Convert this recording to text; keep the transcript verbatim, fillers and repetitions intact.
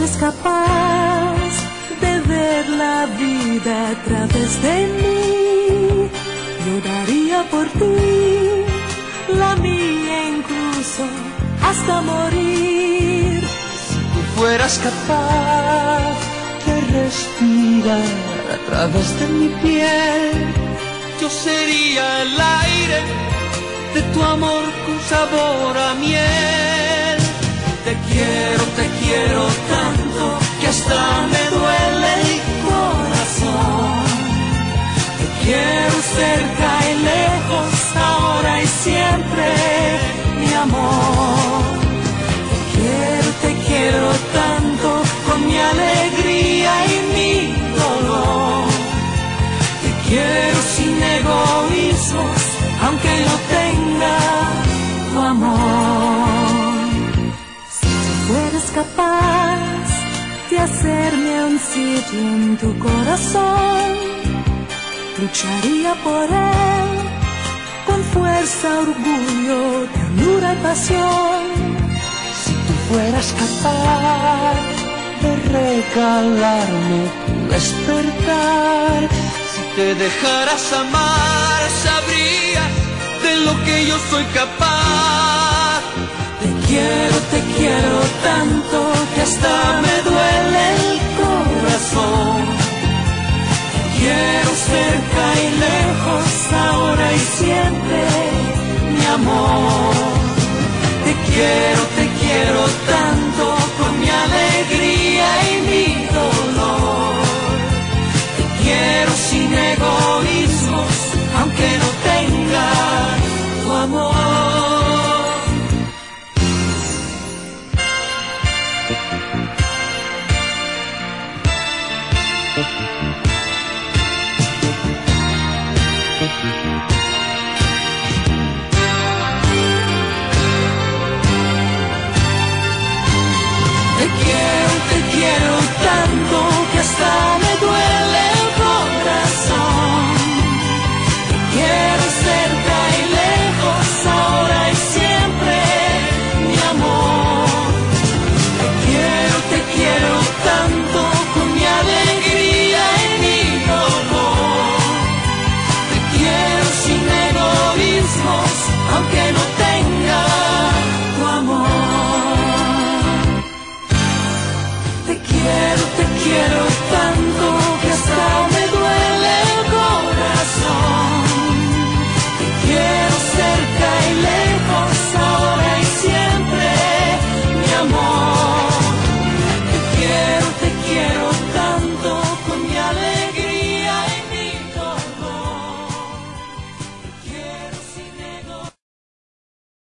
fueras capaz de ver la vida a través de mí, yo daría por ti la mía incluso hasta morir. Si tú fueras capaz de respirar a través de mi piel, yo sería el aire de tu amor con sabor a miel. Te quiero, te quiero tanto que hasta me duele el corazón. Te quiero cerca y lejos, ahora y siempre, mi amor. Te quiero, te quiero tanto con mi alegría y mi dolor. Te quiero sin egoísmos, aunque no tenga tu amor. Si tú fueras capaz de hacerme un sitio en tu corazón, lucharía por él con fuerza, orgullo, ternura y pasión. Si tú fueras capaz de regalarme tu despertar, si te dejaras amar, sabría de lo que yo soy capaz. Te quiero, te quiero tanto que hasta me duele